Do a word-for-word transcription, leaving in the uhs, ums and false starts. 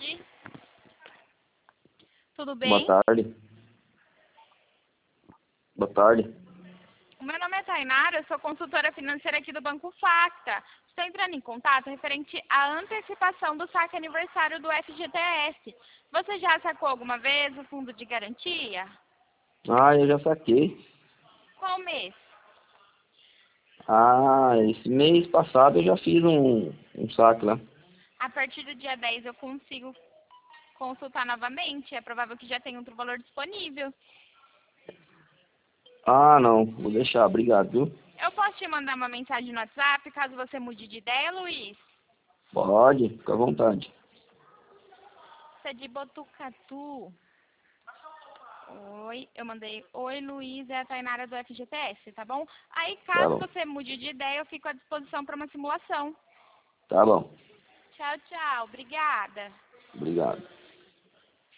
tarde. Tudo bem? Boa tarde. Boa tarde. O meu nome é Tainara, eu sou consultora financeira aqui do Banco Facta. Estou entrando em contato referente à antecipação do saque aniversário do F G T S. Você já sacou alguma vez o fundo de garantia? Ah, eu já saquei. Qual mês? Ah, esse mês passado eu já fiz um, um saque lá. A partir do dia dez eu consigo consultar novamente. É provável que já tenha outro valor disponível. Ah, não. Vou deixar. Obrigado, viu? Eu posso te mandar uma mensagem no WhatsApp caso você mude de ideia, Luiz? Pode, fica à vontade. Você é de Botucatu. Oi, eu mandei. Oi, Luiz, é a Tainara do F G T S, tá bom? Aí, Tá caso bom. você mude de ideia, eu fico à disposição para uma simulação. Tá bom. Tchau, tchau. Obrigada. Obrigado.